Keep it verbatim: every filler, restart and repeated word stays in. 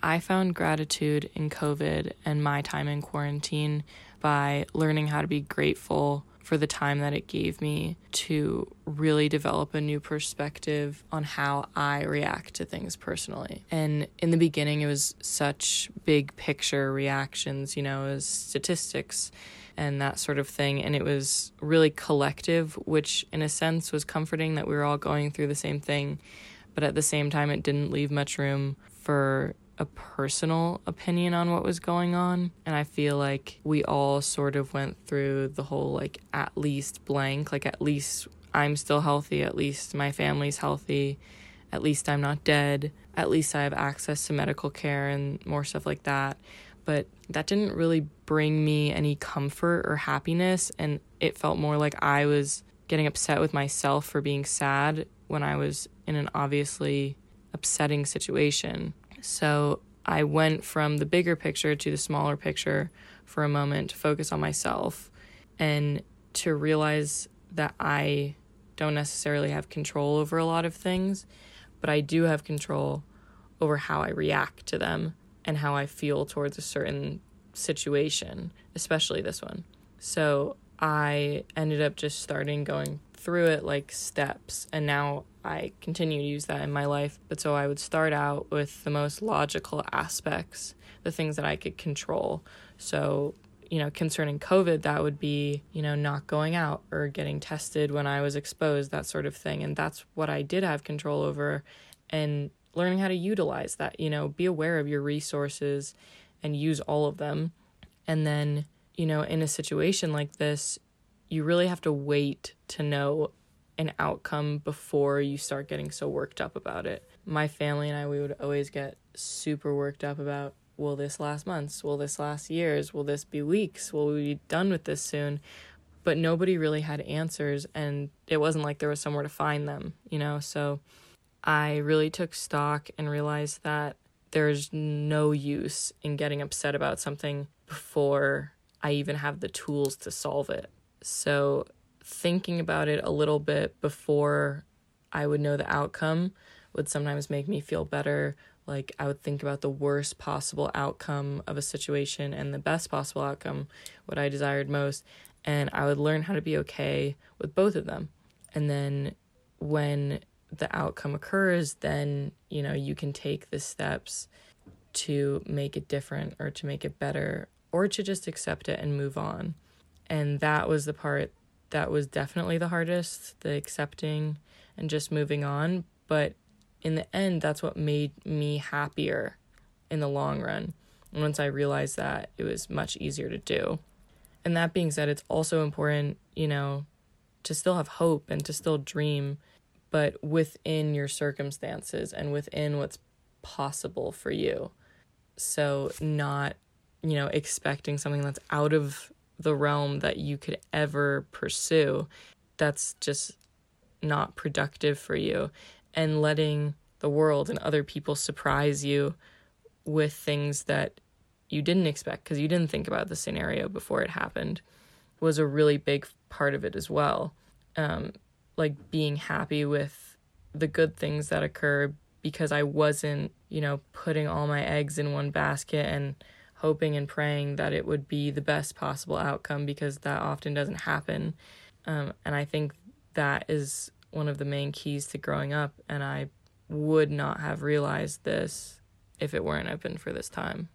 I found gratitude in COVID and my time in quarantine by learning how to be grateful for the time that it gave me to really develop a new perspective on how I react to things personally. And in the beginning, it was such big picture reactions, you know, as statistics and that sort of thing. And it was really collective, which in a sense was comforting that we were all going through the same thing. But at the same time, it didn't leave much room for a personal opinion on what was going on. And I feel like we all sort of went through the whole, like, at least blank, like, at least I'm still healthy, at least my family's healthy, at least I'm not dead, at least I have access to medical care and more stuff like that. But that didn't really bring me any comfort or happiness, and it felt more like I was getting upset with myself for being sad when I was in an obviously upsetting situation. So I went from the bigger picture to the smaller picture for a moment to focus on myself and to realize that I don't necessarily have control over a lot of things, but I do have control over how I react to them and how I feel towards a certain situation, especially this one. So I ended up just starting going through it like steps, and now I continue to use that in my life. But so I would start out with the most logical aspects, the things that I could control. So, you know, concerning COVID, that would be, you know, not going out or getting tested when I was exposed, that sort of thing. And that's what I did have control over, and learning how to utilize that, you know, be aware of your resources and use all of them. And then, you know, in a situation like this, you really have to wait to know an outcome before you start getting so worked up about it. My family and I, we would always get super worked up about, will this last months? Will this last years? Will this be weeks? Will we be done with this soon? But nobody really had answers, and it wasn't like there was somewhere to find them, you know? So I really took stock and realized that there's no use in getting upset about something before I even have the tools to solve it. So thinking about it a little bit before I would know the outcome would sometimes make me feel better. Like, I would think about the worst possible outcome of a situation and the best possible outcome, what I desired most, and I would learn how to be okay with both of them. And then when the outcome occurs, then, you know, you can take the steps to make it different or to make it better or to just accept it and move on. And that was the part that was definitely the hardest, the accepting and just moving on. But in the end, that's what made me happier in the long run. And once I realized that, it was much easier to do. And that being said, it's also important, you know, to still have hope and to still dream, but within your circumstances and within what's possible for you. So not, you know, expecting something that's out of the realm that you could ever pursue. That's just not productive for you. And letting the world and other people surprise you with things that you didn't expect because you didn't think about the scenario before it happened was a really big part of it as well. Um, like being happy with the good things that occur because I wasn't, you know, putting all my eggs in one basket and hoping and praying that it would be the best possible outcome, because that often doesn't happen. Um, and I think that is one of the main keys to growing up, and I would not have realized this if it weren't open for this time.